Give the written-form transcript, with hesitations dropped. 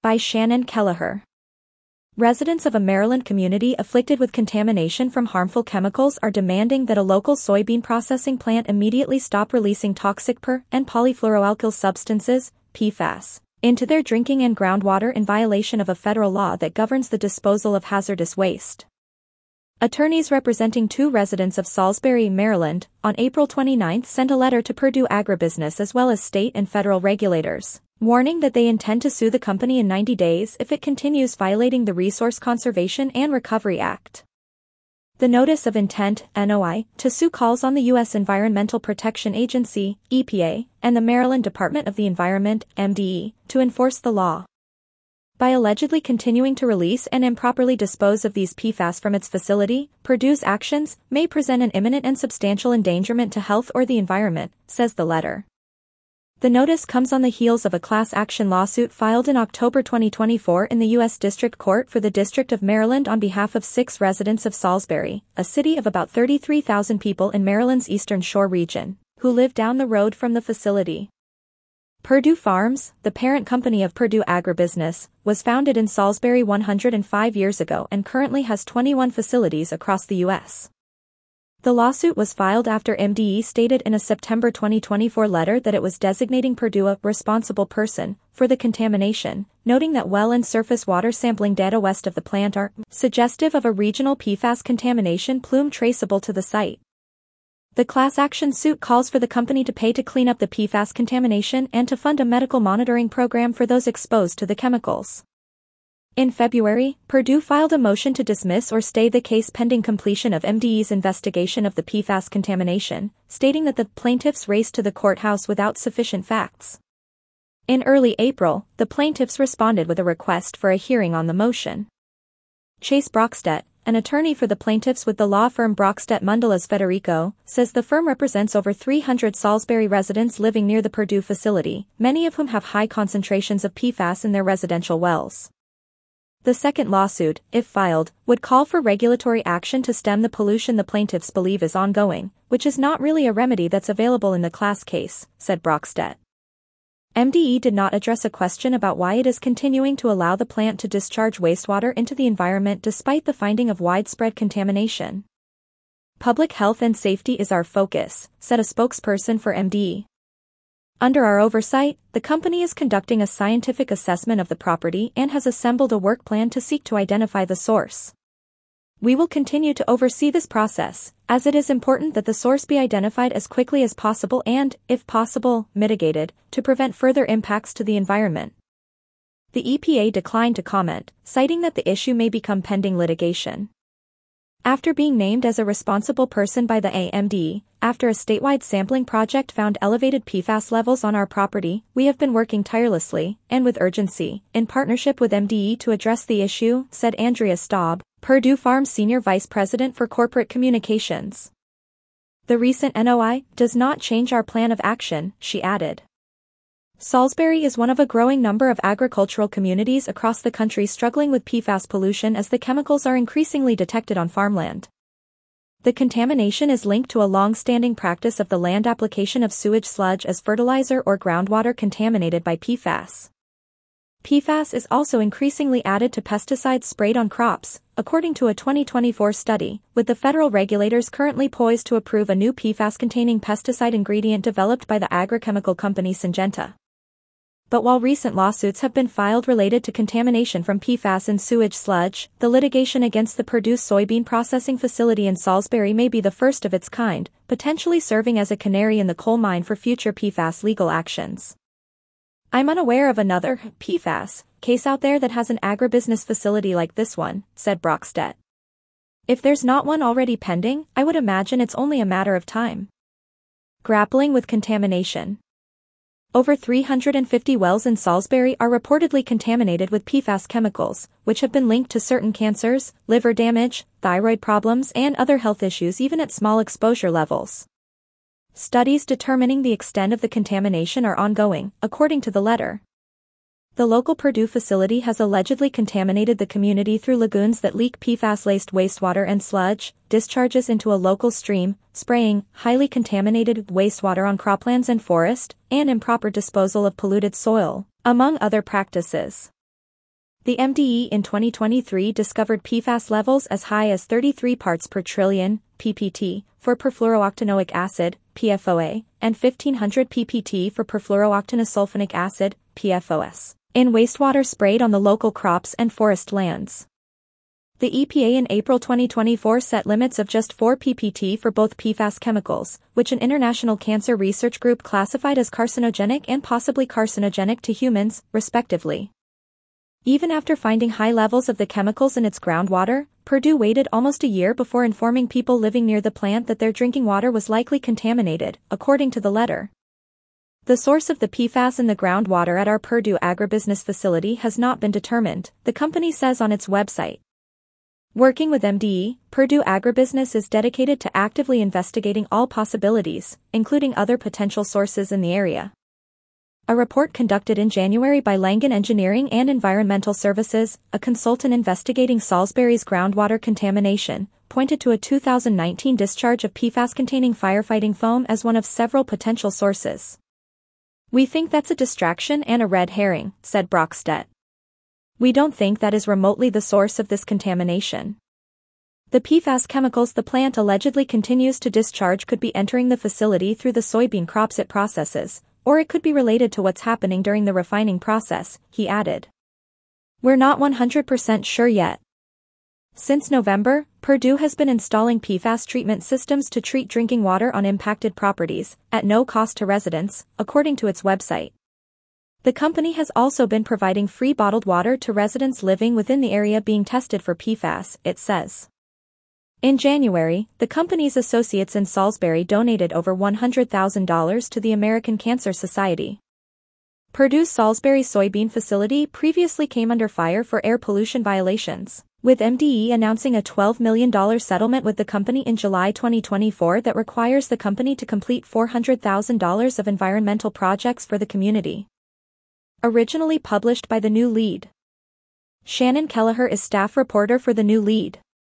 By Shannon Kelleher. Residents of a Maryland community afflicted with contamination from harmful chemicals are demanding that a local soybean processing plant immediately stop releasing toxic per- and polyfluoroalkyl substances, PFAS, into their drinking and groundwater in violation of a federal law that governs the disposal of hazardous waste. Attorneys representing 2 residents of Salisbury, Maryland, on April 29 sent a letter to Purdue Agribusiness as well as state and federal regulators, warning that they intend to sue the company in 90 days if it continues violating the Resource Conservation and Recovery Act. The Notice of Intent, NOI, to sue calls on the U.S. Environmental Protection Agency, EPA, and the Maryland Department of the Environment, MDE, to enforce the law. By allegedly continuing to release and improperly dispose of these PFAS from its facility, Purdue's actions may present an imminent and substantial endangerment to health or the environment, says the letter. The notice comes on the heels of a class action lawsuit filed in October 2024 in the U.S. District Court for the District of Maryland on behalf of 6 residents of Salisbury, a city of about 33,000 people in Maryland's Eastern Shore region, who live down the road from the facility. Purdue Farms, the parent company of Purdue Agribusiness, was founded in Salisbury 105 years ago and currently has 21 facilities across the U.S. The lawsuit was filed after MDE stated in a September 2024 letter that it was designating Purdue a responsible person for the contamination, noting that well and surface water sampling data west of the plant are suggestive of a regional PFAS contamination plume traceable to the site. The class action suit calls for the company to pay to clean up the PFAS contamination and to fund a medical monitoring program for those exposed to the chemicals. In February, Purdue filed a motion to dismiss or stay the case pending completion of MDE's investigation of the PFAS contamination, stating that the plaintiffs raced to the courthouse without sufficient facts. In early April, the plaintiffs responded with a request for a hearing on the motion. Chase Brockstedt, an attorney for the plaintiffs with the law firm Brockstedt Mundelas Federico, says the firm represents over 300 Salisbury residents living near the Purdue facility, many of whom have high concentrations of PFAS in their residential wells. The second lawsuit, if filed, would call for regulatory action to stem the pollution the plaintiffs believe is ongoing, which is not really a remedy that's available in the class case, said Brockstedt. MDE did not address a question about why it is continuing to allow the plant to discharge wastewater into the environment despite the finding of widespread contamination. Public health and safety is our focus, said a spokesperson for MDE. Under our oversight, the company is conducting a scientific assessment of the property and has assembled a work plan to seek to identify the source. We will continue to oversee this process, as it is important that the source be identified as quickly as possible and, if possible, mitigated, to prevent further impacts to the environment. The EPA declined to comment, citing that the issue may become pending litigation. After being named as a responsible person by the AMD, after a statewide sampling project found elevated PFAS levels on our property, we have been working tirelessly, and with urgency, in partnership with MDE to address the issue, said Andrea Staub, Purdue Farms Senior Vice President for Corporate Communications. The recent NOI does not change our plan of action, she added. Salisbury is one of a growing number of agricultural communities across the country struggling with PFAS pollution as the chemicals are increasingly detected on farmland. The contamination is linked to a long-standing practice of the land application of sewage sludge as fertilizer or groundwater contaminated by PFAS. PFAS is also increasingly added to pesticides sprayed on crops, according to a 2024 study, with the federal regulators currently poised to approve a new PFAS-containing pesticide ingredient developed by the agrochemical company Syngenta. But while recent lawsuits have been filed related to contamination from PFAS in sewage sludge, the litigation against the Purdue soybean processing facility in Salisbury may be the first of its kind, potentially serving as a canary in the coal mine for future PFAS legal actions. I'm unaware of another PFAS case out there that has an agribusiness facility like this one, said Brockstedt. If there's not one already pending, I would imagine it's only a matter of time. Grappling with contamination. Over 350 wells in Salisbury are reportedly contaminated with PFAS chemicals, which have been linked to certain cancers, liver damage, thyroid problems and other health issues even at small exposure levels. Studies determining the extent of the contamination are ongoing, according to the letter. The local Purdue facility has allegedly contaminated the community through lagoons that leak PFAS-laced wastewater and sludge, discharges into a local stream, spraying highly contaminated wastewater on croplands and forest, and improper disposal of polluted soil, among other practices. The MDE in 2023 discovered PFAS levels as high as 33 parts per trillion, ppt, for perfluorooctanoic acid, PFOA, and 1500 ppt for perfluorooctanosulfonic acid, PFOS, in wastewater sprayed on the local crops and forest lands. The EPA in April 2024 set limits of just 4 ppt for both PFAS chemicals, which an international cancer research group classified as carcinogenic and possibly carcinogenic to humans, respectively. Even after finding high levels of the chemicals in its groundwater, Purdue waited almost a year before informing people living near the plant that their drinking water was likely contaminated, according to the letter. The source of the PFAS in the groundwater at our Purdue agribusiness facility has not been determined, the company says on its website. Working with MDE, Purdue Agribusiness is dedicated to actively investigating all possibilities, including other potential sources in the area. A report conducted in January by Langen Engineering and Environmental Services, a consultant investigating Salisbury's groundwater contamination, pointed to a 2019 discharge of PFAS-containing firefighting foam as one of several potential sources. "We think that's a distraction and a red herring," said Brockstedt. "We don't think that is remotely the source of this contamination. The PFAS chemicals the plant allegedly continues to discharge could be entering the facility through the soybean crops it processes, or it could be related to what's happening during the refining process," he added. "We're not 100% sure yet." Since November, Purdue has been installing PFAS treatment systems to treat drinking water on impacted properties, at no cost to residents, according to its website. The company has also been providing free bottled water to residents living within the area being tested for PFAS, it says. In January, the company's associates in Salisbury donated over $100,000 to the American Cancer Society. Purdue's Salisbury soybean facility previously came under fire for air pollution violations, with MDE announcing a $12 million settlement with the company in July 2024 that requires the company to complete $400,000 of environmental projects for the community. Originally published by The New Lead. Shannon Kelleher is staff reporter for The New Lead.